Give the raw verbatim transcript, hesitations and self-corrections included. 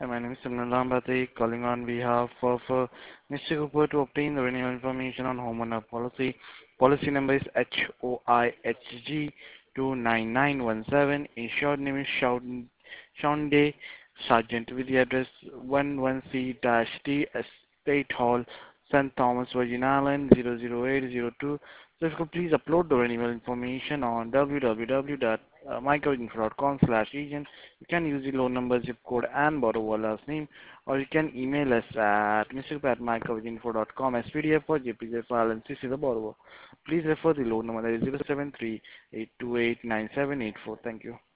Hi, my name is Simran Rambati, calling on behalf of uh, Mister Cooper to obtain the renewal information on homeowner policy. Policy number is H O I H G two nine nine one seven. Insured name is Shaun Shaunde Sargent with the address one one C-T Estate Hall, Saint Thomas, Virgin Island zero zero eight zero two. So if you could please upload the renewal information on w w w dot my coverage info dot com slash agent. You can use the loan number, zip code, and borrower last name, or you can email us at mister at my coverage info dot com as P D F or J P G file and C C the borrower. Please refer the loan number that is zero seven three eight two eight nine seven eight four. Thank you.